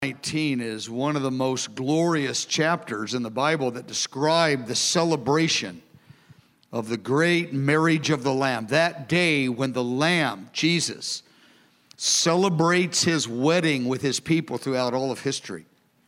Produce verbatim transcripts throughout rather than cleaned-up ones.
nineteen is one of the most glorious chapters in the Bible that describe the celebration of the great marriage of the Lamb. That day when the Lamb, Jesus, celebrates his wedding with his people throughout all of history.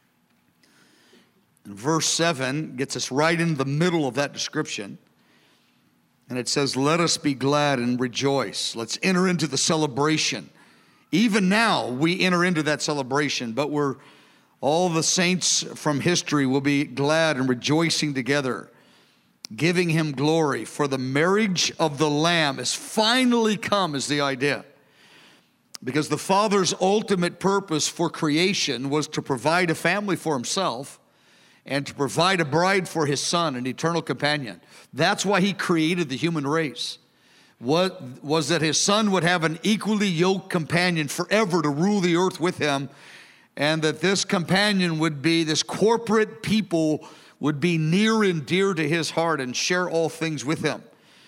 And verse seven gets us right in the middle of that description. And it says, "Let us be glad and rejoice." Let's enter into the celebration. Even now, we enter into that celebration, but we're all the saints from history will be glad and rejoicing together, giving him glory. For the marriage of the Lamb has finally come, is the idea. Because the Father's ultimate purpose for creation was to provide a family for himself and to provide a bride for his Son, an eternal companion. That's why he created the human race. What was that his Son would have an equally yoked companion forever to rule the earth with him, and that this companion would be, this corporate people would be near and dear to his heart and share all things with him.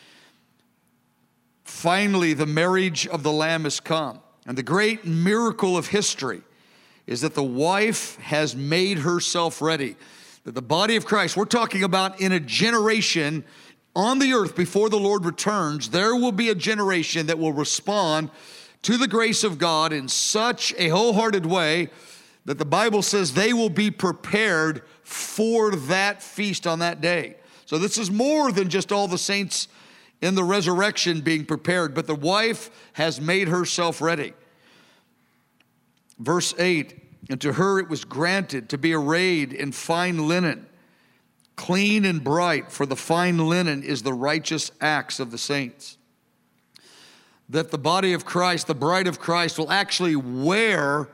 Finally, the marriage of the Lamb has come. And the great miracle of history is that the wife has made herself ready. That the body of Christ, we're talking about in a generation on the earth before the Lord returns, there will be a generation that will respond to the grace of God in such a wholehearted way that the Bible says they will be prepared for that feast on that day. So this is more than just all the saints in the resurrection being prepared, but the wife has made herself ready. Verse eight, "And to her it was granted to be arrayed in fine linen, clean and bright, for the fine linen is the righteous acts of the saints." That the body of Christ, the bride of Christ, will actually wear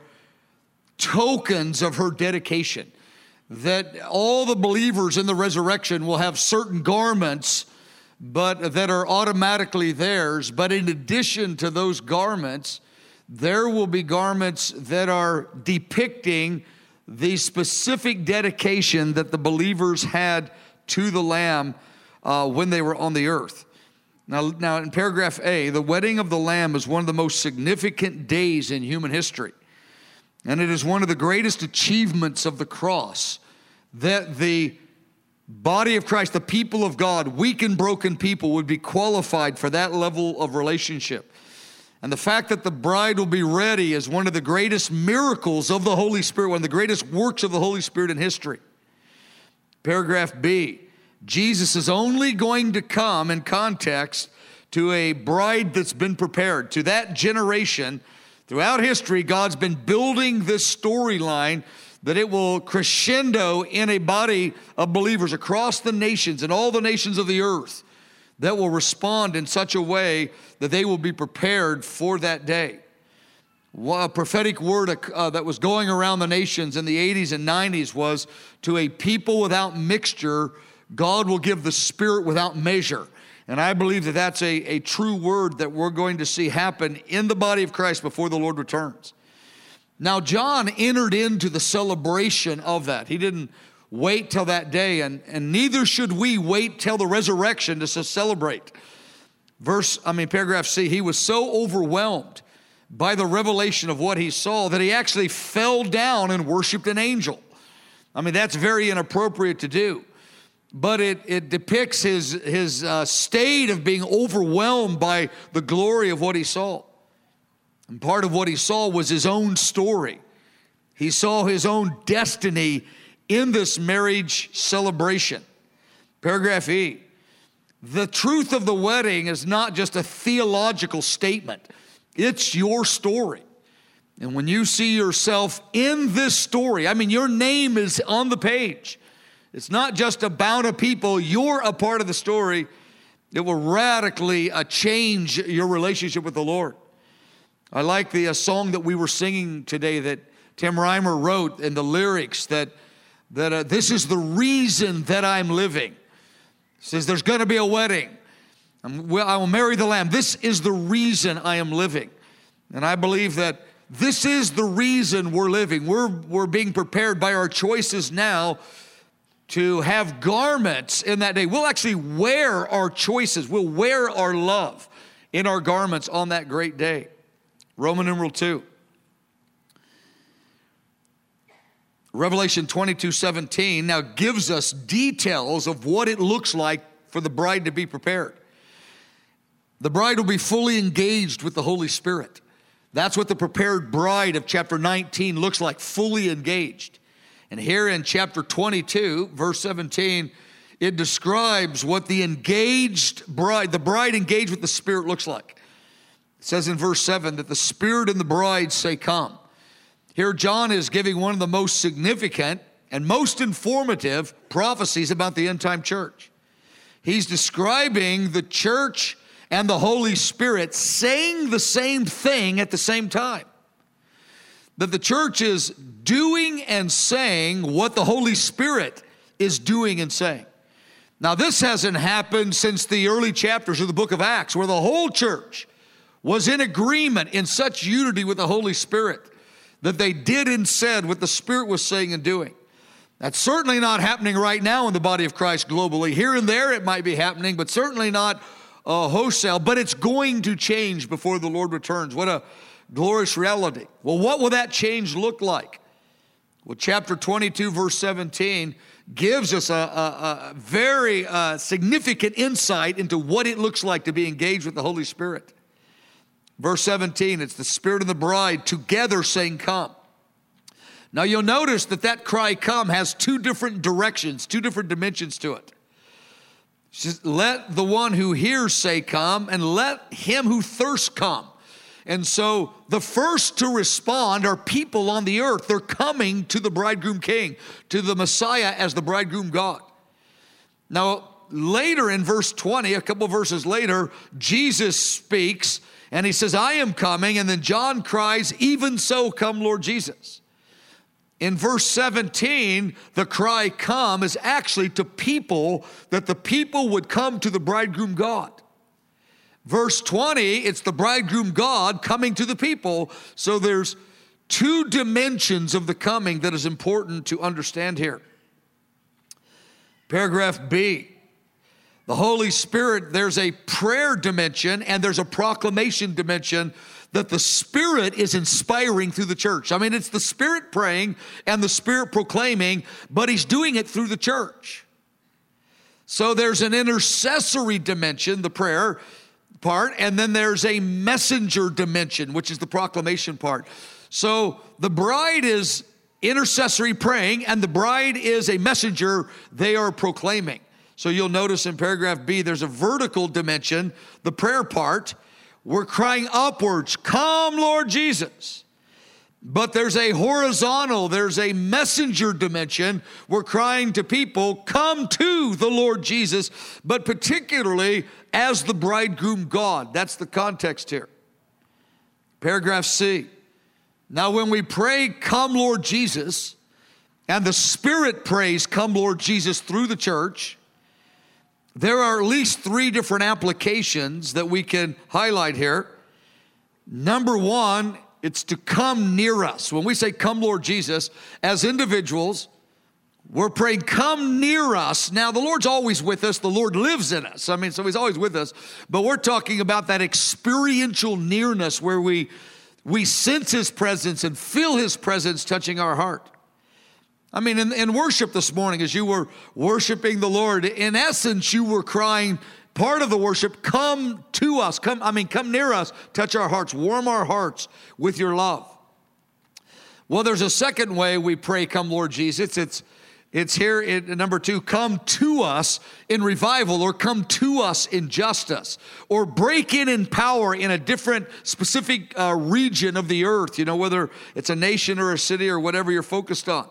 tokens of her dedication. That all the believers in the resurrection will have certain garments, but that are automatically theirs. But in addition to those garments, there will be garments that are depicting the specific dedication that the believers had to the Lamb uh, when they were on the earth. Now, now, in paragraph A, the wedding of the Lamb is one of the most significant days in human history. And it is one of the greatest achievements of the cross, that the body of Christ, the people of God, weak and broken people, would be qualified for that level of relationship. And the fact that the bride will be ready is one of the greatest miracles of the Holy Spirit, one of the greatest works of the Holy Spirit in history. Paragraph B, Jesus is only going to come in context to a bride that's been prepared. To that generation, throughout history, God's been building this storyline that it will crescendo in a body of believers across the nations and all the nations of the earth that will respond in such a way that they will be prepared for that day. A prophetic word uh, that was going around the nations in the eighties and nineties was, to a people without mixture, God will give the Spirit without measure. And I believe that that's a, a true word that we're going to see happen in the body of Christ before the Lord returns. Now, John entered into the celebration of that. He didn't wait till that day, and, and neither should we wait till the resurrection to celebrate. Verse, I mean, paragraph C, he was so overwhelmed by the revelation of what he saw that he actually fell down and worshiped an angel. I mean, that's very inappropriate to do, but it, it depicts his, his uh, state of being overwhelmed by the glory of what he saw. And part of what he saw was his own story. He saw his own destiny in this marriage celebration. Paragraph E, the truth of the wedding is not just a theological statement. It's your story. And when you see yourself in this story, I mean, your name is on the page. It's not just about a people. You're a part of the story. It will radically uh, change your relationship with the Lord. I like the uh, song that we were singing today that Tim Reimer wrote, in the lyrics that that uh, this is the reason that I'm living. It says there's going to be a wedding. I'm, well, I will marry the Lamb. This is the reason I am living. And I believe that this is the reason we're living. We're, we're being prepared by our choices now to have garments in that day. We'll actually wear our choices. We'll wear our love in our garments on that great day. Roman numeral two. Revelation twenty-two seventeen now gives us details of what it looks like for the bride to be prepared. The bride will be fully engaged with the Holy Spirit. That's what the prepared bride of chapter nineteen looks like, fully engaged. And here in chapter twenty-two, verse seventeen, it describes what the engaged bride, the bride engaged with the Spirit looks like. It says in verse seven that the Spirit and the bride say, "Come." Here John is giving one of the most significant and most informative prophecies about the end-time church. He's describing the church and the Holy Spirit saying the same thing at the same time. That the church is doing and saying what the Holy Spirit is doing and saying. Now, this hasn't happened since the early chapters of the book of Acts, where the whole church was in agreement in such unity with the Holy Spirit that they did and said what the Spirit was saying and doing. That's certainly not happening right now in the body of Christ globally. Here and there it might be happening, but certainly not uh, wholesale. But it's going to change before the Lord returns. What a glorious reality. Well, what will that change look like? Well, chapter twenty-two, verse seventeen gives us a, a, a very uh, significant insight into what it looks like to be engaged with the Holy Spirit. Verse seventeen, it's the Spirit and the bride together saying, "Come." Now you'll notice that that cry, "Come," has two different directions, two different dimensions to it. It says, let the one who hears say, "Come," and let him who thirsts come. And so the first to respond are people on the earth. They're coming to the bridegroom king, to the Messiah as the bridegroom God. Now later in verse twenty, a couple verses later, Jesus speaks and he says, "I am coming." And then John cries, "Even so, come, Lord Jesus." In verse seventeen, the cry, "Come," is actually to people, that the people would come to the bridegroom God. Verse twenty, it's the bridegroom God coming to the people. So there's two dimensions of the coming that is important to understand here. Paragraph B. The Holy Spirit, there's a prayer dimension and there's a proclamation dimension that the Spirit is inspiring through the church. I mean, it's the Spirit praying and the Spirit proclaiming, but He's doing it through the church. So there's an intercessory dimension, the prayer part, and then there's a messenger dimension, which is the proclamation part. So the bride is intercessory praying and the bride is a messenger, they are proclaiming. So you'll notice in paragraph B, there's a vertical dimension, the prayer part. We're crying upwards, "Come, Lord Jesus." But there's a horizontal, there's a messenger dimension. We're crying to people, "Come to the Lord Jesus," but particularly as the bridegroom God. That's the context here. Paragraph C. Now when we pray, "Come, Lord Jesus," and the Spirit prays, "Come, Lord Jesus," through the church, there are at least three different applications that we can highlight here. Number one, it's to come near us. When we say, "Come, Lord Jesus," as individuals, we're praying, "Come near us." Now, the Lord's always with us. The Lord lives in us. I mean, so He's always with us. But we're talking about that experiential nearness where we, we sense His presence and feel His presence touching our heart. I mean, in, in worship this morning, as you were worshiping the Lord, in essence, you were crying, part of the worship, "Come to us." Come, I mean, come near us, touch our hearts, warm our hearts with your love. Well, there's a second way we pray, "Come, Lord Jesus." It's, it's here in number two, "Come to us in revival," or "Come to us in justice," or break in in power in a different specific uh, region of the earth, you know, whether it's a nation or a city or whatever you're focused on.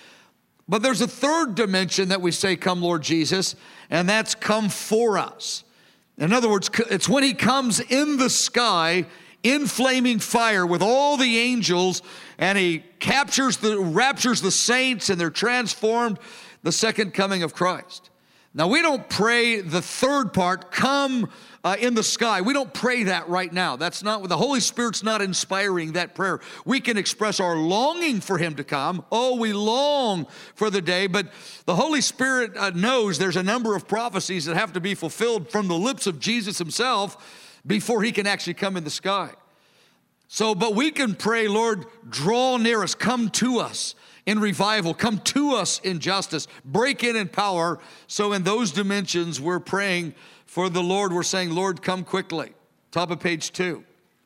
But there's a third dimension that we say, "Come, Lord Jesus," and that's "Come for us." In other words, it's when He comes in the sky in flaming fire with all the angels, and He captures the, raptures the saints, and they're transformed, the second coming of Christ. Now, we don't pray the third part, "Come uh, in the sky." We don't pray that right now. That's not, the Holy Spirit's not inspiring that prayer. We can express our longing for Him to come. Oh, we long for the day, but the Holy Spirit uh, knows there's a number of prophecies that have to be fulfilled from the lips of Jesus Himself before He can actually come in the sky. So, but we can pray, "Lord, draw near us, come to us in revival, come to us in justice, break in in power. So in those dimensions, we're praying for the Lord. We're saying, Lord, come quickly. Top of page two.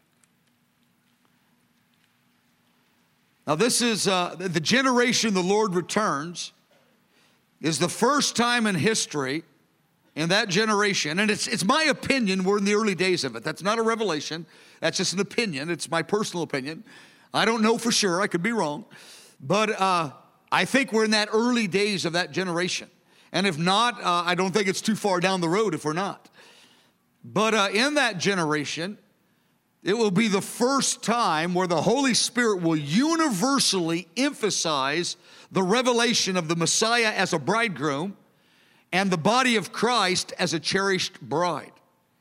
Now this is uh, the generation the Lord returns is the first time in history in that generation, and it's it's my opinion, we're in the early days of it. That's not a revelation. That's just an opinion. It's my personal opinion. I don't know for sure. I could be wrong. But uh, I think we're in that early days of that generation. And if not, uh, I don't think it's too far down the road if we're not. But uh, in that generation, it will be the first time where the Holy Spirit will universally emphasize the revelation of the Messiah as a bridegroom and the body of Christ as a cherished bride.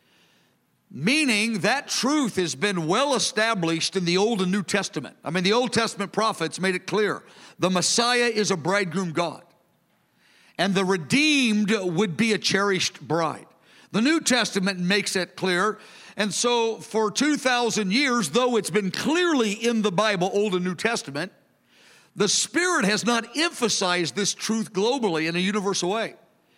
Meaning that truth has been well established in the Old and New Testament. I mean, the Old Testament prophets made it clear. The Messiah is a bridegroom God. And the redeemed would be a cherished bride. The New Testament makes it clear. And so for two thousand years, though it's been clearly in the Bible, Old and New Testament, the Spirit has not emphasized this truth globally in a universal way.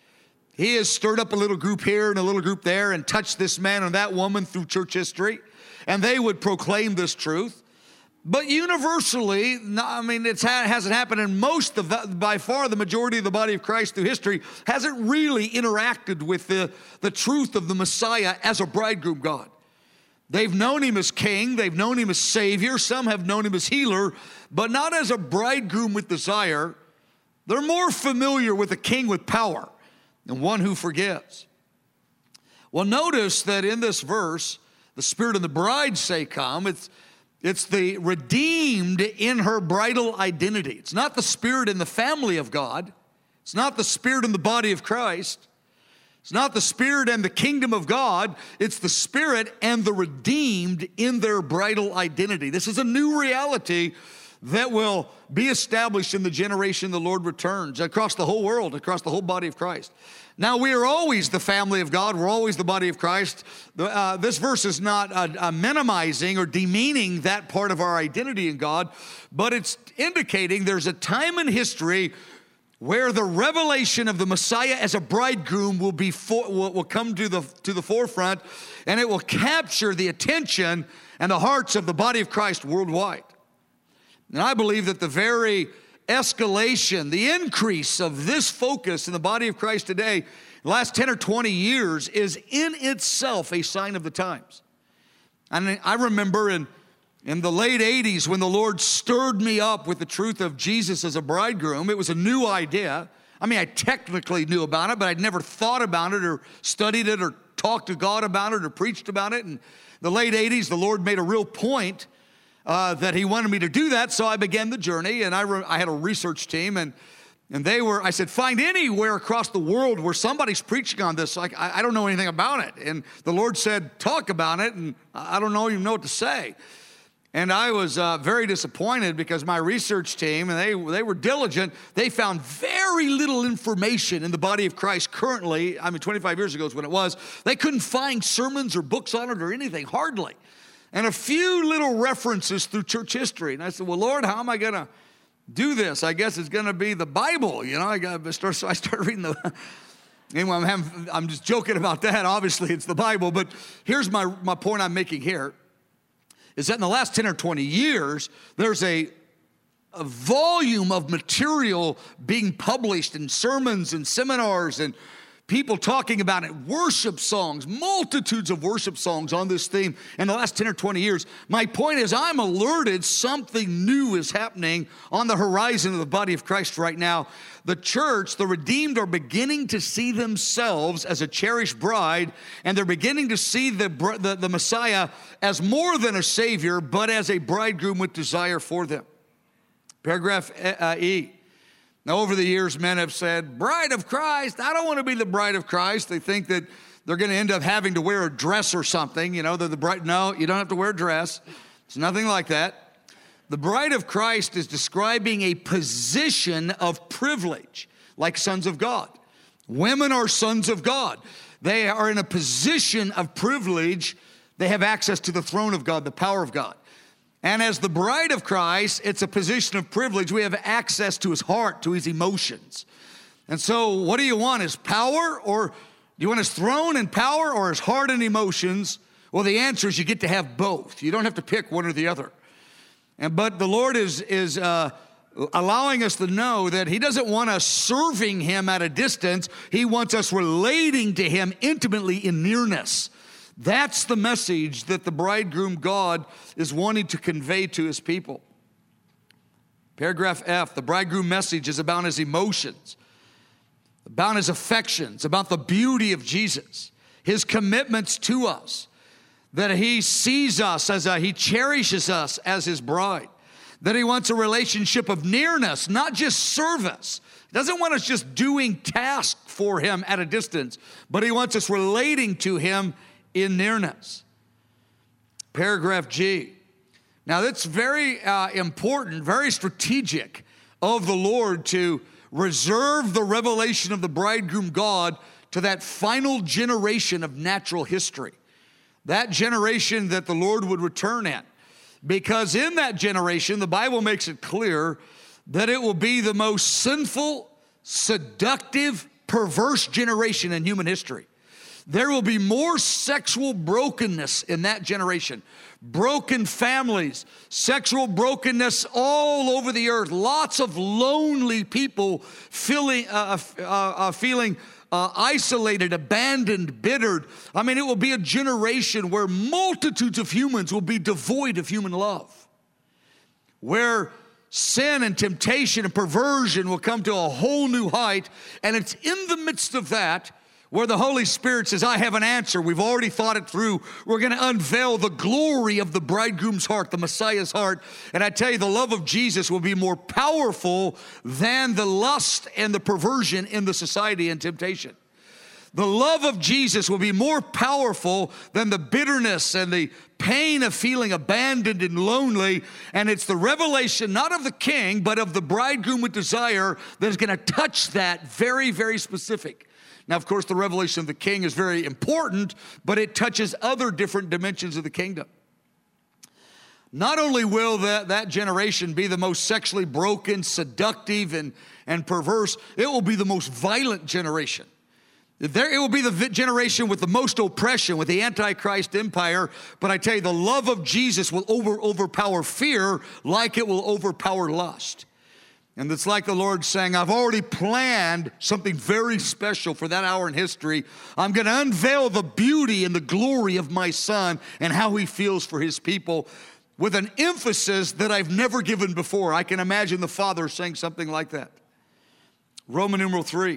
He has stirred up a little group here and a little group there and touched this man and that woman through church history, and they would proclaim this truth. But universally, I mean, it hasn't happened in most of the, by far the majority of the body of Christ through history hasn't really interacted with the, the truth of the Messiah as a bridegroom God. They've known him as king, they've known him as savior, some have known him as healer, but not as a bridegroom with desire. They're more familiar with a king with power and one who forgives. Well, notice that in this verse, the Spirit and the bride say come. It's, it's the redeemed in her bridal identity. It's not the Spirit in the family of God. It's not the Spirit in the body of Christ. It's not the Spirit and the kingdom of God. It's the Spirit and the redeemed in their bridal identity. This is a new reality that will be established in the generation the Lord returns across the whole world, across the whole body of Christ. Now, we are always the family of God. We're always the body of Christ. Uh, this verse is not uh, uh, minimizing or demeaning that part of our identity in God, but it's indicating there's a time in history where the revelation of the Messiah as a bridegroom will be for, will, will come to the to the forefront, and it will capture the attention and the hearts of the body of Christ worldwide. And I believe that the very escalation, the increase of this focus in the body of Christ today, the last ten or twenty years, is in itself a sign of the times. And I remember in, in the late eighties when the Lord stirred me up with the truth of Jesus as a bridegroom. It was a new idea. I mean, I technically knew about it, but I'd never thought about it or studied it or talked to God about it or preached about it. In the late eighties, the Lord made a real point Uh, that he wanted me to do that, so I began the journey, and I, re- I had a research team, and and they were, I said, find anywhere across the world where somebody's preaching on this. Like, I, I don't know anything about it. And the Lord said, talk about it, and I don't know, even know what to say. And I was uh, very disappointed because my research team, and they, they were diligent, they found very little information in the body of Christ currently. I mean, twenty-five years ago is when it was. They couldn't find sermons or books on it or anything, hardly. And a few little references through church history. And I said, well, Lord, how am I going to do this? I guess it's going to be the Bible. You know, I got to start, so I started reading the, anyway, I'm, having, I'm just joking about that. Obviously, it's the Bible. But here's my, my point I'm making here, is that in the last ten or twenty years, there's a, a volume of material being published in sermons and seminars and people talking about it, worship songs, multitudes of worship songs on this theme in the last ten or twenty years. My point is, I'm alerted something new is happening on the horizon of the body of Christ right now. The church, the redeemed, are beginning to see themselves as a cherished bride, and they're beginning to see the, the, the Messiah as more than a Savior, but as a bridegroom with desire for them. Paragraph uh, E. Now, over the years, men have said, bride of Christ, I don't want to be the bride of Christ. They think that they're going to end up having to wear a dress or something. You know, they're the bride. No, you don't have to wear a dress. It's nothing like that. The bride of Christ is describing a position of privilege, like sons of God. Women are sons of God. They are in a position of privilege. They have access to the throne of God, the power of God. And as the bride of Christ, it's a position of privilege. We have access to his heart, to his emotions. And so what do you want? His power, or do you want his throne and power, or his heart and emotions? Well, the answer is you get to have both. You don't have to pick one or the other. And but the Lord is, is uh, allowing us to know that he doesn't want us serving him at a distance. He wants us relating to him intimately in nearness. That's the message that the bridegroom God is wanting to convey to his people. Paragraph F, the bridegroom message is about his emotions, about his affections, about the beauty of Jesus, his commitments to us, that he sees us as a, he cherishes us as his bride, that he wants a relationship of nearness, not just service. He doesn't want us just doing tasks for him at a distance, but he wants us relating to him in nearness. Paragraph G. Now that's very uh, important, very strategic of the Lord to reserve the revelation of the bridegroom God to that final generation of natural history. That generation that the Lord would return at. Because in that generation, the Bible makes it clear that it will be the most sinful, seductive, perverse generation in human history. There will be more sexual brokenness in that generation. Broken families, sexual brokenness all over the earth. Lots of lonely people feeling, uh, uh, uh, feeling uh, isolated, abandoned, bittered. I mean, it will be a generation where multitudes of humans will be devoid of human love. Where sin and temptation and perversion will come to a whole new height. And it's in the midst of that where the Holy Spirit says, I have an answer. We've already thought it through. We're going to unveil the glory of the bridegroom's heart, the Messiah's heart. And I tell you, the love of Jesus will be more powerful than the lust and the perversion in the society and temptation. The love of Jesus will be more powerful than the bitterness and the pain of feeling abandoned and lonely. And it's the revelation, not of the king, but of the bridegroom with desire that is going to touch that very, very specific. Now, of course, the revelation of the king is very important, but it touches other different dimensions of the kingdom. Not only will that, that generation be the most sexually broken, seductive, and, and perverse, it will be the most violent generation. There, it will be the generation with the most oppression, with the Antichrist empire. But I tell you, the love of Jesus will over, overpower fear like it will overpower lust. And it's like the Lord saying, I've already planned something very special for that hour in history. I'm going to unveil the beauty and the glory of my Son and how he feels for his people with an emphasis that I've never given before. I can imagine the Father saying something like that. Roman numeral three.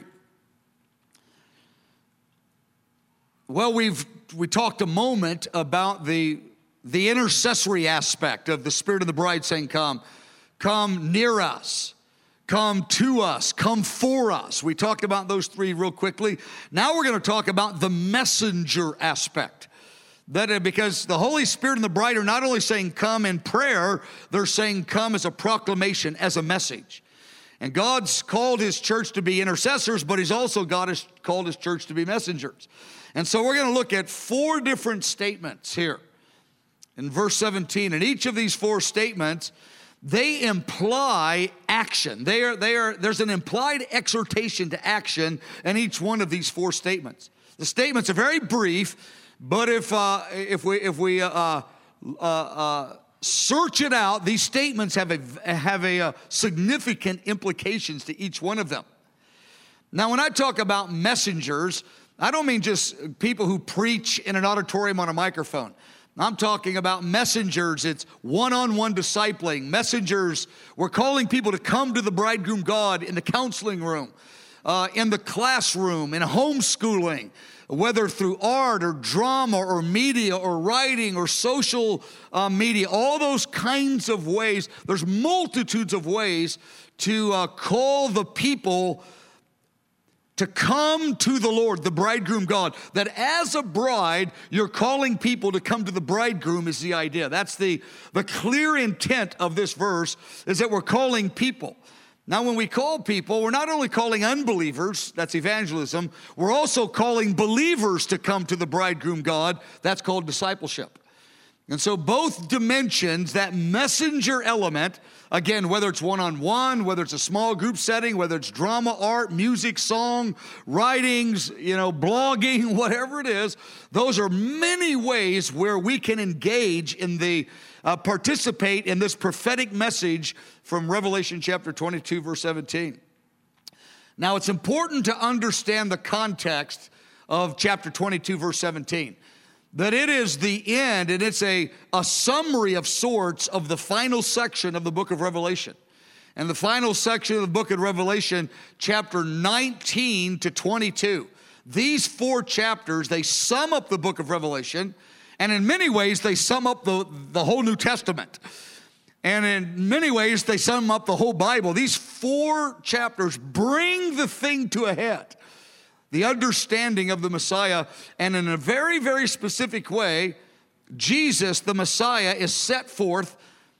Well, we've we talked a moment about the, the intercessory aspect of the Spirit of the bride saying, come, come near us. Come to us, come for us. We talked about those three real quickly. Now we're going to talk about the messenger aspect. That because the Holy Spirit and the bride are not only saying come in prayer, they're saying come as a proclamation, as a message. And God's called his church to be intercessors, but he's also, God has called his church to be messengers. And so we're going to look at four different statements here in verse seventeen. And each of these four statements, they imply action. They are, they are, there's an implied exhortation to action in each one of these four statements. The statements are very brief, but if uh, if we if we uh, uh, uh, search it out, these statements have a have a uh, significant implications to each one of them. Now, when I talk about messengers, I don't mean just people who preach in an auditorium on a microphone. I'm talking about messengers. It's one-on-one discipling. Messengers, we're calling people to come to the bridegroom God in the counseling room, uh, in the classroom, in homeschooling, whether through art or drama or media or writing or social uh, media, all those kinds of ways. There's multitudes of ways to uh, call the people to come to the Lord, the bridegroom God. That as a bride, you're calling people to come to the bridegroom is the idea. That's the, the clear intent of this verse, is that we're calling people. Now, when we call people, we're not only calling unbelievers, that's evangelism, we're also calling believers to come to the bridegroom God. That's called discipleship. And so both dimensions, that messenger element, again, whether it's one-on-one, whether it's a small group setting, whether it's drama, art, music, song, writings, you know, blogging, whatever it is, those are many ways where we can engage in the, uh, participate in this prophetic message from Revelation chapter twenty-two, verse seventeen. Now, it's important to understand the context of chapter twenty-two, verse seventeen. That it is the end, and it's a, a summary of sorts of the final section of the book of Revelation. And the final section of the book of Revelation, chapter nineteen to twenty-two. These four chapters, they sum up the book of Revelation, and in many ways, they sum up the, the whole New Testament. And in many ways, they sum up the whole Bible. These four chapters bring the thing to a head. The understanding of the Messiah, and in a very, very specific way, Jesus, the Messiah, is set forth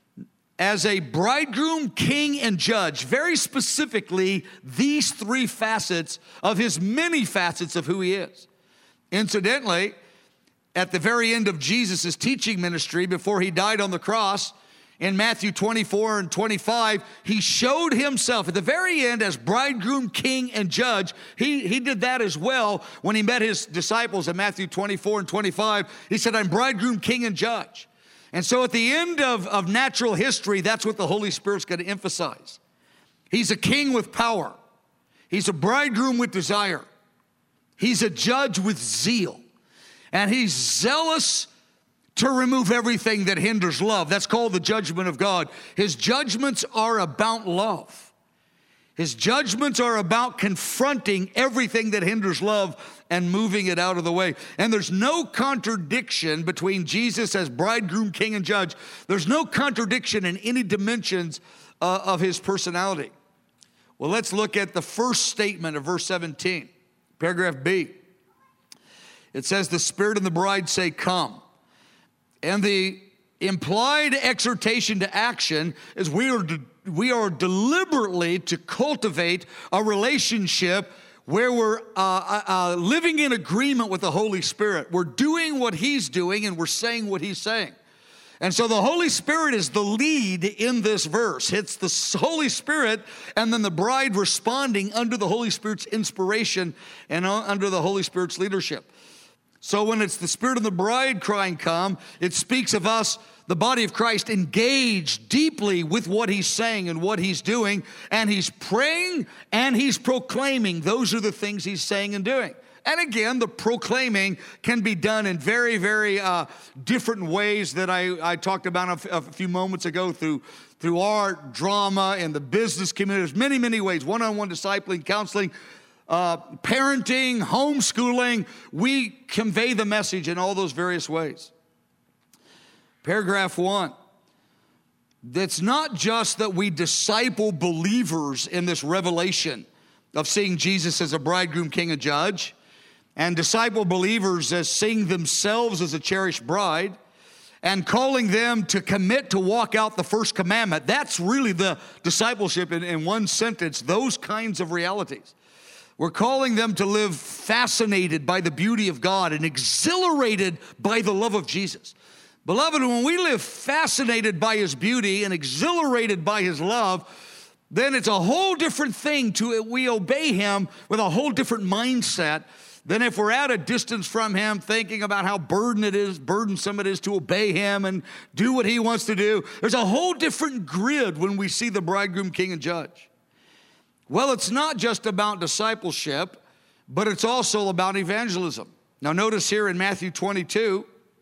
as a bridegroom, king, and judge. Very specifically, these three facets of his many facets of who he is. Incidentally, at the very end of Jesus' teaching ministry, before he died on the cross, in Matthew twenty-four and twenty-five, he showed himself at the very end as bridegroom, king, and judge. He, he did that as well when he met his disciples in Matthew twenty-four and twenty-five. He said, I'm bridegroom, king, and judge. And so at the end of, of natural history, that's what the Holy Spirit's going to emphasize. He's a king with power. He's a bridegroom with desire. He's a judge with zeal. And he's zealous to remove everything that hinders love. That's called the judgment of God. His judgments are about love. His judgments are about confronting everything that hinders love and moving it out of the way. And there's no contradiction between Jesus as bridegroom, king, and judge. There's no contradiction in any dimensions uh, of his personality. Well, let's look at the first statement of verse seventeen, paragraph B. It says, the Spirit and the bride say, come. And the implied exhortation to action is we are, de- we are deliberately to cultivate a relationship where we're uh, uh, living in agreement with the Holy Spirit. We're doing what he's doing and we're saying what he's saying. And so the Holy Spirit is the lead in this verse. It's the Holy Spirit and then the bride responding under the Holy Spirit's inspiration and under the Holy Spirit's leadership. So when it's the Spirit of the bride crying, come, it speaks of us, the body of Christ, engaged deeply with what he's saying and what he's doing. And he's praying and he's proclaiming. Those are the things he's saying and doing. And again, the proclaiming can be done in very, very uh, different ways that I, I talked about a, f- a few moments ago through, through art, drama, and the business community. There's many, many ways, one-on-one discipling, counseling, Uh, parenting, homeschooling. We convey the message in all those various ways. Paragraph one. It's not just that we disciple believers in this revelation of seeing Jesus as a bridegroom, king, and judge, and disciple believers as seeing themselves as a cherished bride, and calling them to commit to walk out the first commandment. That's really the discipleship in, in one sentence, those kinds of realities. We're calling them to live fascinated by the beauty of God and exhilarated by the love of Jesus. Beloved, when we live fascinated by his beauty and exhilarated by his love, then it's a whole different thing to we obey him with a whole different mindset than if we're at a distance from him thinking about how burden it is, burdensome it is to obey him and do what he wants to do. There's a whole different grid when we see the bridegroom, king, and judge. Well, it's not just about discipleship, but it's also about evangelism. Now notice here in Matthew twenty-two,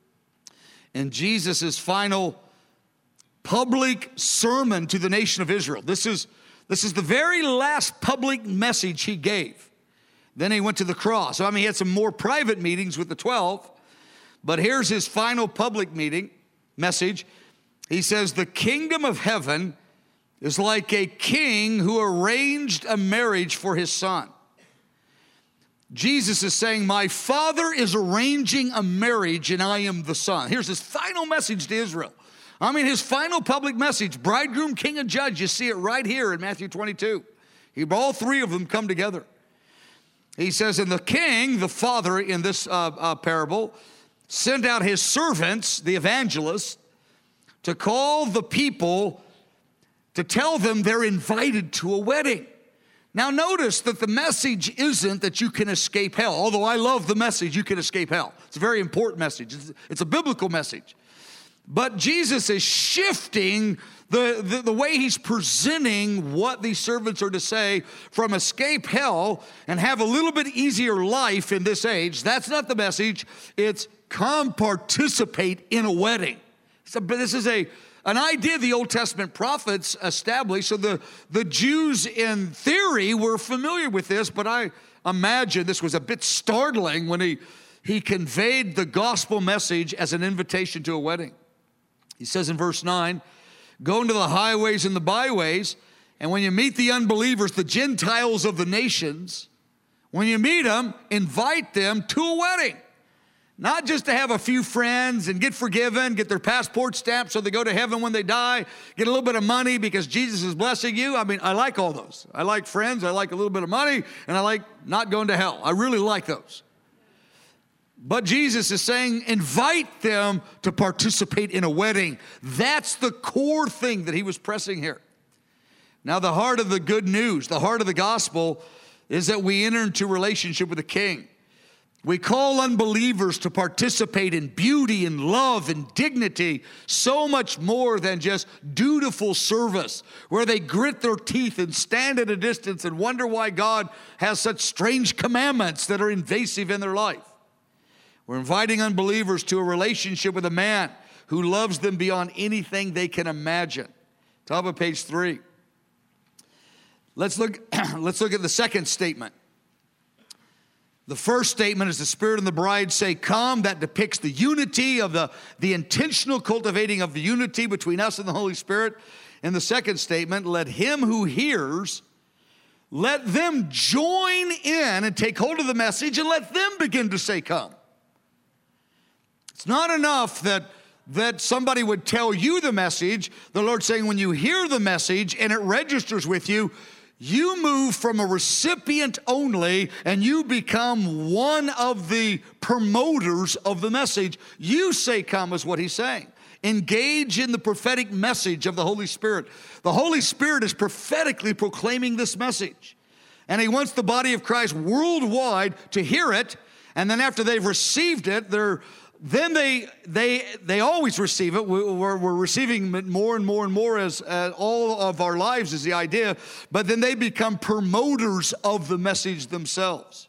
in Jesus' final public sermon to the nation of Israel. This is, this is the very last public message he gave. Then he went to the cross. So, I mean, he had some more private meetings with the twelve, but here's his final public meeting message. He says, the kingdom of heaven is like a king who arranged a marriage for his son. Jesus is saying, my Father is arranging a marriage and I am the son. Here's his final message to Israel. I mean, his final public message, bridegroom, king, and judge. You see it right here in Matthew twenty-two. He, all three of them come together. He says, and the king, the father in this uh, uh, parable, sent out his servants, the evangelists, to call the people to tell them they're invited to a wedding. Now notice that the message isn't that you can escape hell, although I love the message, you can escape hell. It's a very important message. It's, it's a biblical message. But Jesus is shifting the, the, the way he's presenting what these servants are to say from escape hell and have a little bit easier life in this age. That's not the message. It's come participate in a wedding. So, but this is a an idea the Old Testament prophets established. So the, the Jews in theory were familiar with this, but I imagine this was a bit startling when he, he conveyed the gospel message as an invitation to a wedding. He says in verse nine, go into the highways and the byways, and when you meet the unbelievers, the Gentiles of the nations, when you meet them, invite them to a wedding. Not just to have a few friends and get forgiven, get their passport stamped so they go to heaven when they die, get a little bit of money because Jesus is blessing you. I mean, I like all those. I like friends, I like a little bit of money, and I like not going to hell. I really like those. But Jesus is saying, invite them to participate in a wedding. That's the core thing that he was pressing here. Now, the heart of the good news, the heart of the gospel, is that we enter into relationship with the King. We call unbelievers to participate in beauty and love and dignity, so much more than just dutiful service, where they grit their teeth and stand at a distance and wonder why God has such strange commandments that are invasive in their life. We're inviting unbelievers to a relationship with a man who loves them beyond anything they can imagine. Top of page three. Let's look, let's look at the second statement. The first statement is the Spirit and the bride say, come. That depicts the unity of the, the intentional cultivating of the unity between us and the Holy Spirit. And the second statement, let him who hears, let them join in and take hold of the message and let them begin to say, come. It's not enough that, that somebody would tell you the message. The Lord's saying when you hear the message and it registers with you, you move from a recipient only and you become one of the promoters of the message. You say come is what he's saying. Engage in the prophetic message of the Holy Spirit. The Holy Spirit is prophetically proclaiming this message. And he wants the body of Christ worldwide to hear it. And then after they've received it, they're Then they they they always receive it. We're, we're receiving it more and more and more as, as all of our lives is the idea. But then they become promoters of the message themselves.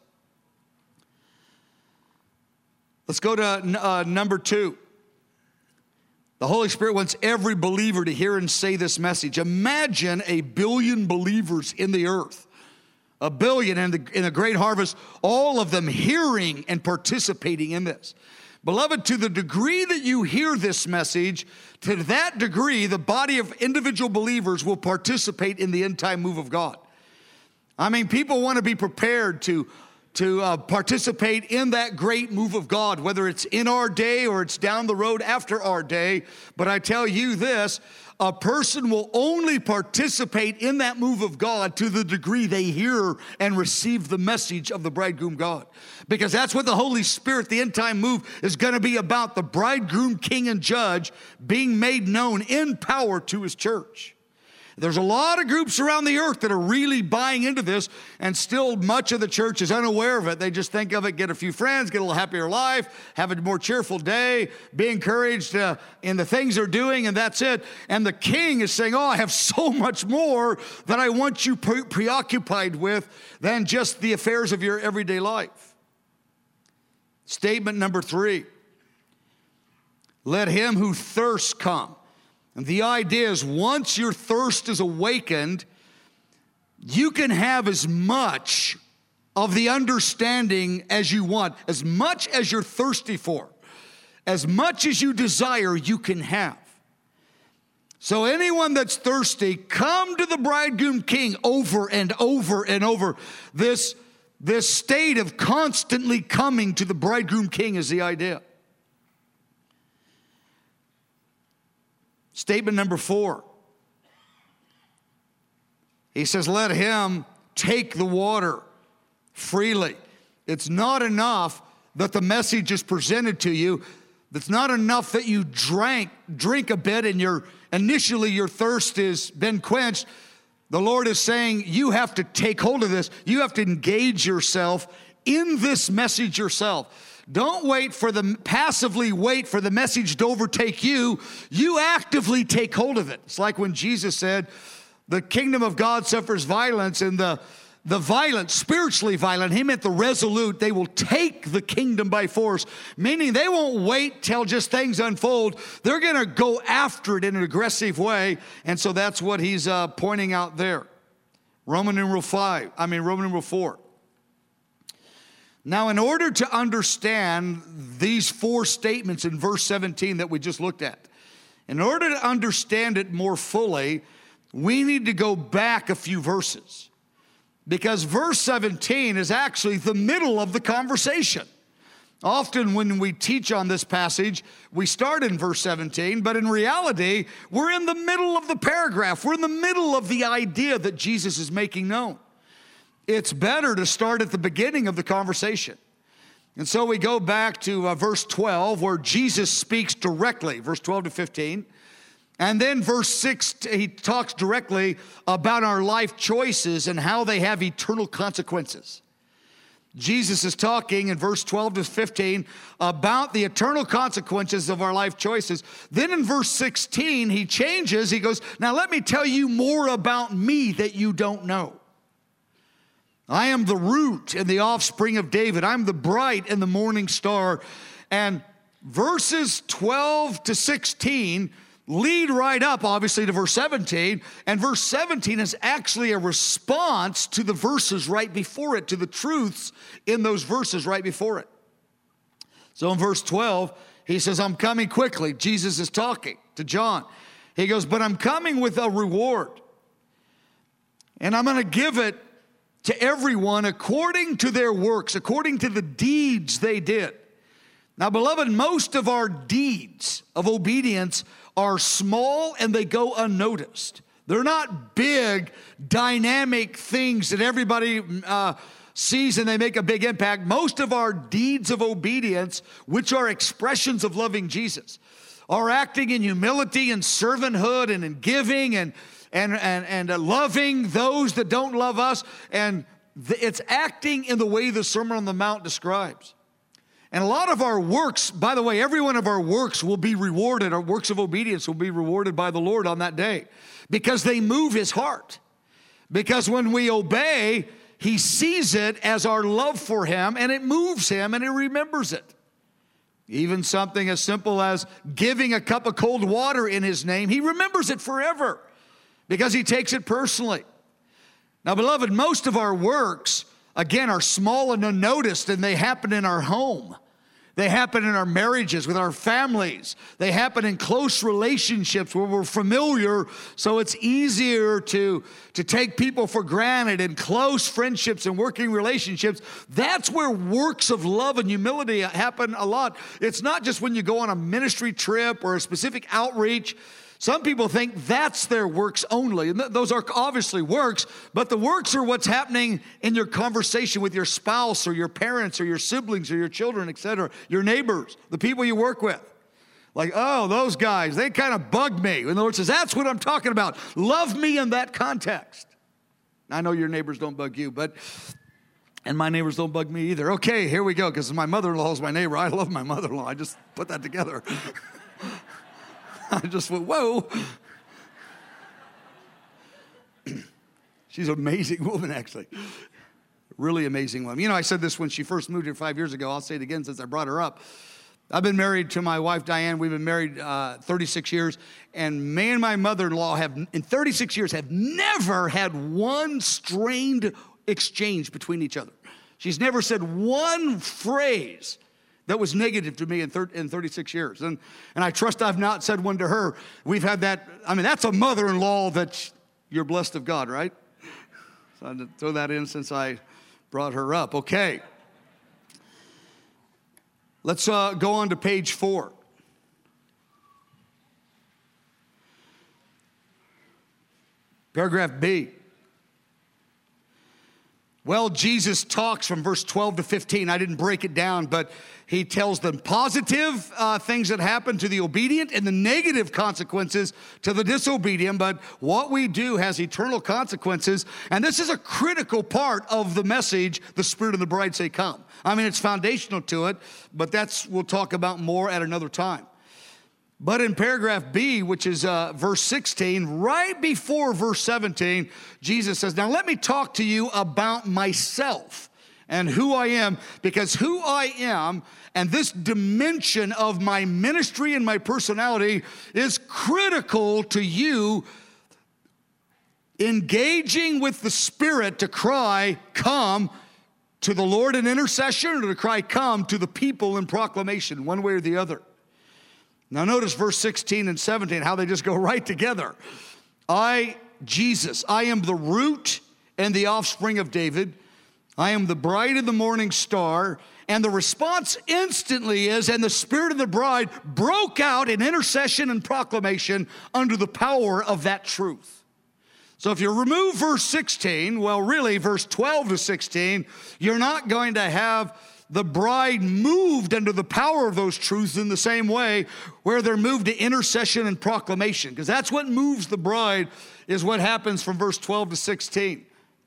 Let's go to uh, number two. The Holy Spirit wants every believer to hear and say this message. Imagine a billion believers in the earth. A billion in the, in a great harvest. All of them hearing and participating in this. Beloved, to the degree that you hear this message, to that degree, the body of individual believers will participate in the end-time move of God. I mean, people want to be prepared to, to uh, participate in that great move of God, whether it's in our day or it's down the road after our day. But I tell you this, a person will only participate in that move of God to the degree they hear and receive the message of the bridegroom God. Because that's what the Holy Spirit, the end time move, is going to be about. The bridegroom, king, and judge being made known in power to his church. There's a lot of groups around the earth that are really buying into this, and still much of the church is unaware of it. They just think of it, get a few friends, get a little happier life, have a more cheerful day, be encouraged uh, in the things they're doing, and that's it. And the king is saying, oh, I have so much more that I want you pre- preoccupied with than just the affairs of your everyday life. Statement number three, let him who thirsts come. And the idea is once your thirst is awakened, you can have as much of the understanding as you want, as much as you're thirsty for, as much as you desire, you can have. So anyone that's thirsty, come to the bridegroom king over and over and over. This, this state of constantly coming to the bridegroom king is the idea. Statement number four. He says, let him take the water freely. It's not enough that the message is presented to you, that's not enough that you drank, drink a bit and your initially your thirst has been quenched. The Lord is saying you have to take hold of this. You have to engage yourself in this message yourself. Don't wait for the, passively wait for the message to overtake you. You actively take hold of it. It's like when Jesus said, the kingdom of God suffers violence, and the The violent, spiritually violent, he meant the resolute, they will take the kingdom by force, meaning they won't wait till just things unfold. They're going to go after it in an aggressive way, and so that's what he's uh, pointing out there. Roman numeral five, I mean Roman numeral four. Now, in order to understand these four statements in verse seventeen that we just looked at, in order to understand it more fully, we need to go back a few verses. Because verse seventeen is actually the middle of the conversation. Often when we teach on this passage, we start in verse seventeen, but in reality, we're in the middle of the paragraph. We're in the middle of the idea that Jesus is making known. It's better to start at the beginning of the conversation. And so we go back to uh, verse twelve, where Jesus speaks directly, verse twelve to fifteen. And then verse six, he talks directly about our life choices and how they have eternal consequences. Jesus is talking in verse twelve to fifteen about the eternal consequences of our life choices. Then in verse sixteen, he changes. He goes, now let me tell you more about me that you don't know. I am the root and the offspring of David. I'm the bright and the morning star. And verses twelve to sixteen lead right up, obviously, to verse seventeen. And verse seventeen is actually a response to the verses right before it, to the truths in those verses right before it. So in verse twelve, he says, I'm coming quickly. Jesus is talking to John. He goes, but I'm coming with a reward. And I'm going to give it to everyone according to their works, according to the deeds they did. Now, beloved, most of our deeds of obedience are small and they go unnoticed. They're not big, dynamic things that everybody uh, sees and they make a big impact. Most of our deeds of obedience, which are expressions of loving Jesus, are acting in humility and servanthood and in giving and and and, and uh, loving those that don't love us. And th- it's acting in the way the Sermon on the Mount describes. And a lot of our works, by the way, every one of our works will be rewarded. Our works of obedience will be rewarded by the Lord on that day because they move his heart. Because when we obey, he sees it as our love for him, and it moves him, and he remembers it. Even something as simple as giving a cup of cold water in his name, he remembers it forever because he takes it personally. Now, beloved, most of our works, again, are small and unnoticed, and they happen in our home. They happen in our marriages, with our families. They happen in close relationships where we're familiar, so it's easier to, to take people for granted. In close friendships and working relationships, that's where works of love and humility happen a lot. It's not just when you go on a ministry trip or a specific outreach. Some people think that's their works only, and th- those are obviously works, but the works are what's happening in your conversation with your spouse or your parents or your siblings or your children, et cetera, your neighbors, the people you work with. Like, oh, those guys, they kind of bug me. And the Lord says, that's what I'm talking about. Love me in that context. I know your neighbors don't bug you, but, and my neighbors don't bug me either. Okay, here we go, because my mother-in-law is my neighbor. I love my mother-in-law. I just put that together. I just went, whoa. She's an amazing woman, actually. Really amazing woman. You know, I said this when she first moved here five years ago. I'll say it again since I brought her up. I've been married to my wife, Diane. We've been married uh, thirty-six years. And me and my mother-in-law have, in thirty-six years, have never had one strained exchange between each other. She's never said one phrase that was negative to me in, thir- in thirty-six years. And, and I trust I've not said one to her. We've had that. I mean, that's a mother-in-law that you're blessed of God, right? So I had to throw that in since I brought her up. Okay. Let's uh, go on to page four. Paragraph B. Well, Jesus talks from verse twelve to fifteen. I didn't break it down, but he tells them positive uh, things that happen to the obedient and the negative consequences to the disobedient. But what we do has eternal consequences. And this is a critical part of the message, the Spirit and the bride say, come. I mean, it's foundational to it, but that's, we'll talk about more at another time. But in paragraph B, which is uh, verse sixteen, right before verse seventeen, Jesus says, now let me talk to you about myself and who I am, because who I am and this dimension of my ministry and my personality is critical to you engaging with the Spirit to cry, come to the Lord in intercession, or to cry, come to the people in proclamation, one way or the other. Now notice verse sixteen and seventeen, how they just go right together. I, Jesus, I am the root and the offspring of David. I am the bride of the morning star. And the response instantly is, and the Spirit of the bride broke out in intercession and proclamation under the power of that truth. So if you remove verse sixteen, well, really verse twelve to sixteen, you're not going to have the bride moved under the power of those truths in the same way, where they're moved to intercession and proclamation, because that's what moves the bride, is what happens from verse twelve to sixteen.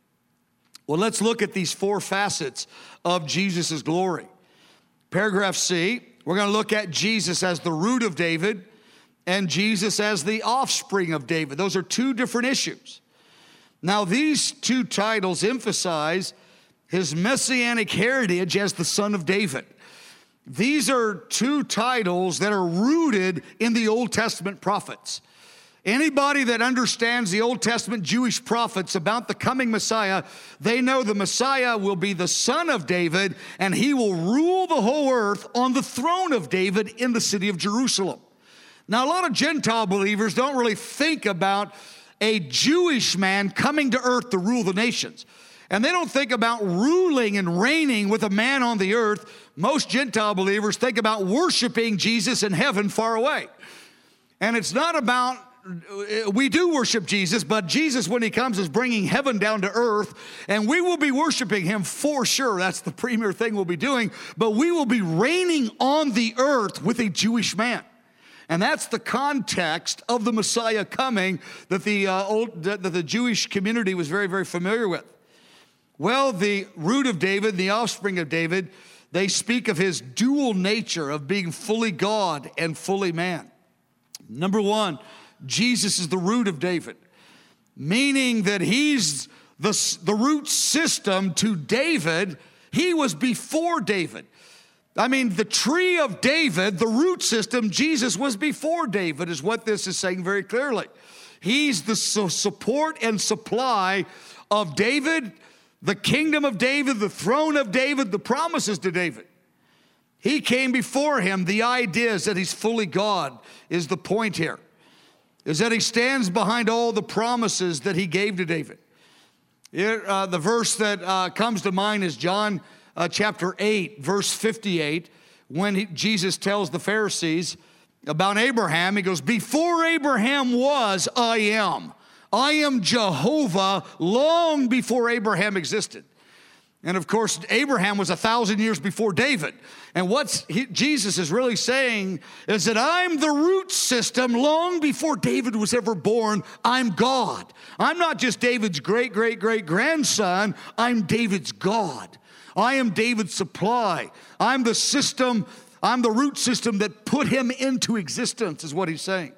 Well, let's look at these four facets of Jesus' glory. Paragraph C, we're going to look at Jesus as the root of David and Jesus as the offspring of David. Those are two different issues. Now, these two titles emphasize his messianic heritage as the son of David. These are two titles that are rooted in the Old Testament prophets. Anybody that understands the Old Testament Jewish prophets about the coming Messiah, they know the Messiah will be the son of David, and he will rule the whole earth on the throne of David in the city of Jerusalem. Now, a lot of Gentile believers don't really think about a Jewish man coming to earth to rule the nations. And they don't think about ruling and reigning with a man on the earth. Most Gentile believers think about worshiping Jesus in heaven far away. And it's not about, we do worship Jesus, but Jesus, when he comes, is bringing heaven down to earth, and we will be worshiping him for sure. That's the premier thing we'll be doing. But we will be reigning on the earth with a Jewish man. And that's the context of the Messiah coming that the, uh, old, that the Jewish community was very, very familiar with. Well, the root of David, the offspring of David, they speak of his dual nature of being fully God and fully man. Number one, Jesus is the root of David, meaning that he's the, the root system to David. He was before David. I mean, the tree of David, the root system, Jesus was before David, is what this is saying very clearly. He's the support and supply of David, the kingdom of David, the throne of David, the promises to David. He came before him. The idea is that he's fully God is the point here, is that he stands behind all the promises that he gave to David. It, uh, the verse that uh, comes to mind is John uh, chapter eight, verse fifty-eight, when he, Jesus tells the Pharisees about Abraham. He goes, before Abraham was, I am. I am Jehovah long before Abraham existed. And of course, Abraham was a thousand years before David. And what Jesus is really saying is that I'm the root system long before David was ever born. I'm God. I'm not just David's great, great, great grandson. I'm David's God. I am David's supply. I'm the system, I'm the root system that put him into existence, is what he's saying.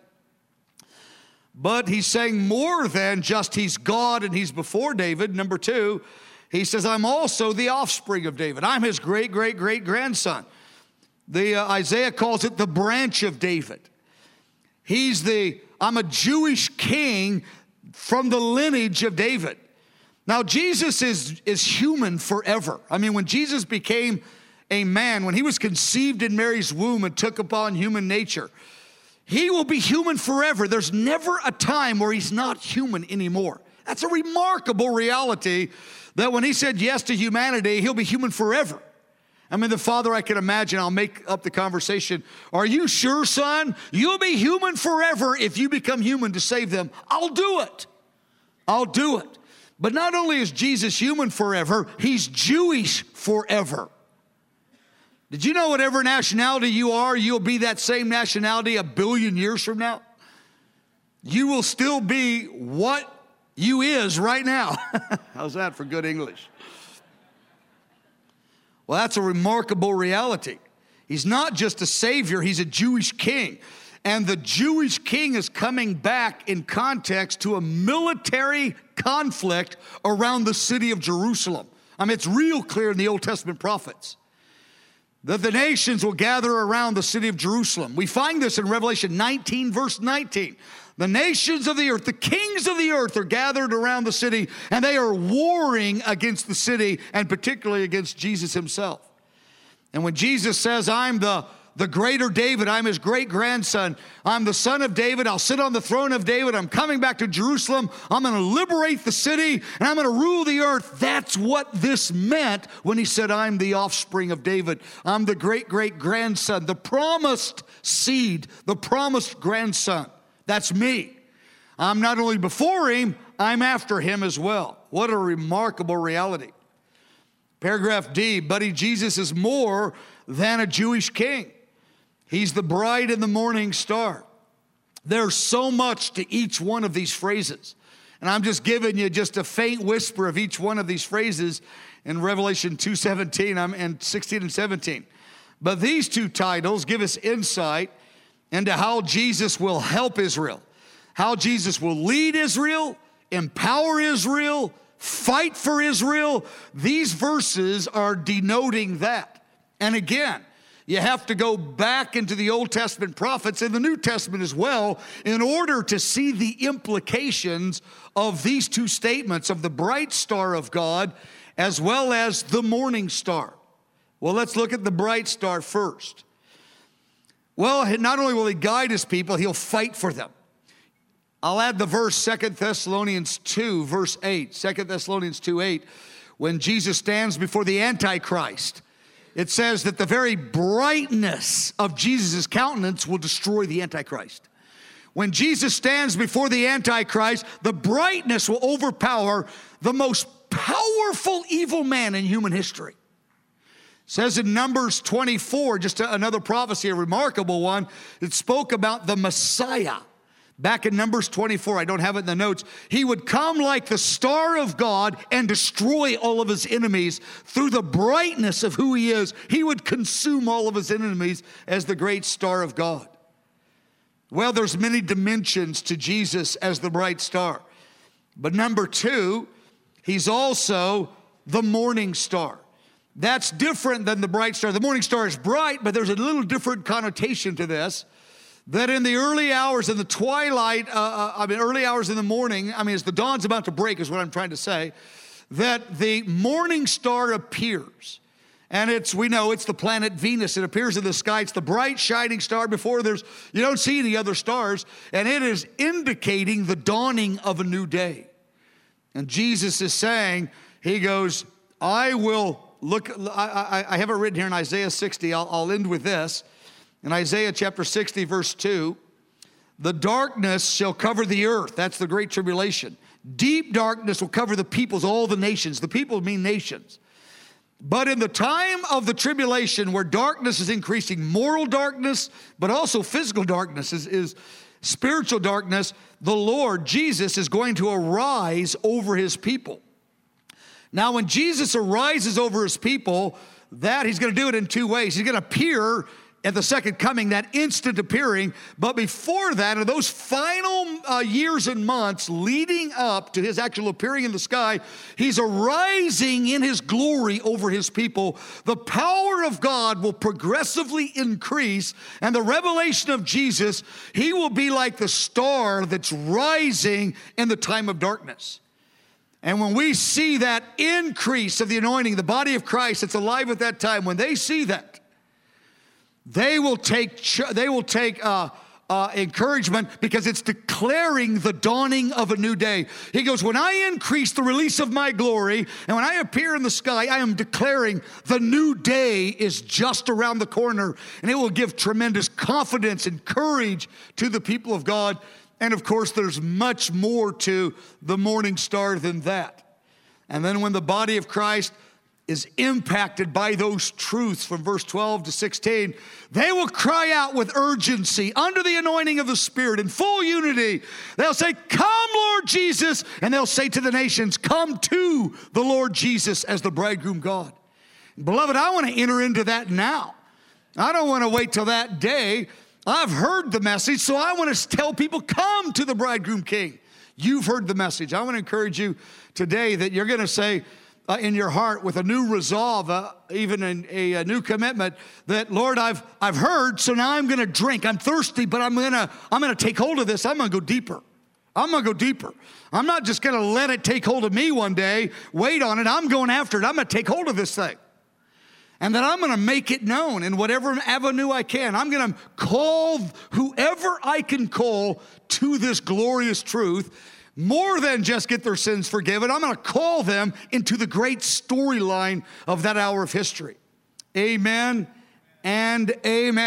But he's saying more than just he's God and he's before David. Number two, he says, I'm also the offspring of David. I'm his great, great, great grandson. The uh, Isaiah calls it the branch of David. He's the, I'm a Jewish king from the lineage of David. Now, Jesus is, is human forever. I mean, when Jesus became a man, when he was conceived in Mary's womb and took upon human nature, he will be human forever. There's never a time where he's not human anymore. That's a remarkable reality, that when he said yes to humanity, he'll be human forever. I mean, the Father, I can imagine, I'll make up the conversation. Are you sure, son? You'll be human forever if you become human to save them. I'll do it. I'll do it. But not only is Jesus human forever, he's Jewish forever. Did you know whatever nationality you are, you'll be that same nationality a billion years from now? You will still be what you is right now. How's that for good English? Well, that's a remarkable reality. He's not just a savior, he's a Jewish king. And the Jewish king is coming back in context to a military conflict around the city of Jerusalem. I mean, it's real clear in the Old Testament prophets that the nations will gather around the city of Jerusalem. We find this in Revelation nineteen, verse nineteen. The nations of the earth, the kings of the earth are gathered around the city, and they are warring against the city, and particularly against Jesus himself. And when Jesus says, I'm the, the greater David, I'm his great-grandson, I'm the son of David, I'll sit on the throne of David, I'm coming back to Jerusalem, I'm going to liberate the city, and I'm going to rule the earth. That's what this meant when he said, I'm the offspring of David. I'm the great-great-grandson, the promised seed, the promised grandson. That's me. I'm not only before him, I'm after him as well. What a remarkable reality. Paragraph D, Buddy Jesus is more than a Jewish king. He's the bride and the morning star. There's so much to each one of these phrases. And I'm just giving you just a faint whisper of each one of these phrases in Revelation two seventeen and sixteen and seventeen. But these two titles give us insight into how Jesus will help Israel, how Jesus will lead Israel, empower Israel, fight for Israel. These verses are denoting that. And again, you have to go back into the Old Testament prophets and the New Testament as well in order to see the implications of these two statements of the bright star of God as well as the morning star. Well, let's look at the bright star first. Well, not only will he guide his people, he'll fight for them. I'll add the verse, Second Thessalonians two, verse eight. Second Thessalonians two, eight. When Jesus stands before the Antichrist, it says that the very brightness of Jesus' countenance will destroy the Antichrist. When Jesus stands before the Antichrist, the brightness will overpower the most powerful evil man in human history. It says in Numbers twenty-four, just another prophecy, a remarkable one, it spoke about the Messiah. Back in Numbers twenty-four, I don't have it in the notes, he would come like the star of God and destroy all of his enemies through the brightness of who he is. He would consume all of his enemies as the great star of God. Well, there's many dimensions to Jesus as the bright star. But number two, he's also the morning star. That's different than the bright star. The morning star is bright, but there's a little different connotation to this. That in the early hours, in the twilight, uh, uh, I mean, early hours in the morning, I mean, as the dawn's about to break is what I'm trying to say, that the morning star appears. And it's, we know it's the planet Venus. It appears in the sky. It's the bright, shining star before there's, you don't see any other stars. And it is indicating the dawning of a new day. And Jesus is saying, he goes, I will look, I, I, I have it written here in Isaiah sixty. I'll, I'll end with this. In Isaiah chapter sixty, verse two, the darkness shall cover the earth. That's the great tribulation. Deep darkness will cover the peoples, all the nations. The people mean nations. But in the time of the tribulation where darkness is increasing, moral darkness, but also physical darkness is, is spiritual darkness, the Lord, Jesus, is going to arise over his people. Now, when Jesus arises over his people, that he's going to do it in two ways. He's going to appear at the second coming, that instant appearing. But before that, in those final uh, years and months leading up to his actual appearing in the sky, he's arising in his glory over his people. The power of God will progressively increase, and the revelation of Jesus, he will be like the star that's rising in the time of darkness. And when we see that increase of the anointing, the body of Christ that's alive at that time, when they see that, They will take, they will take uh, uh, encouragement because it's declaring the dawning of a new day. He goes, when I increase the release of my glory, and when I appear in the sky, I am declaring the new day is just around the corner, and it will give tremendous confidence and courage to the people of God. And of course, there's much more to the morning star than that. And then when the body of Christ is impacted by those truths from verse twelve to sixteen, they will cry out with urgency under the anointing of the Spirit in full unity. They'll say, "Come, Lord Jesus." And they'll say to the nations, "Come to the Lord Jesus as the bridegroom God." Beloved, I want to enter into that now. I don't want to wait till that day. I've heard the message, so I want to tell people, come to the bridegroom king. You've heard the message. I want to encourage you today that you're going to say, Uh, in your heart with a new resolve, uh, even in a, a new commitment, that Lord, I've I've heard, so now I'm going to drink. I'm thirsty, but I'm going to I'm going to take hold of this. I'm going to go deeper. I'm going to go deeper. I'm not just going to let it take hold of me one day, wait on it. I'm going after it. I'm going to take hold of this thing. And then I'm going to make it known in whatever avenue I can. I'm going to call whoever I can call to this glorious truth. More than just get their sins forgiven, I'm going to call them into the great storyline of that hour of history. Amen and amen.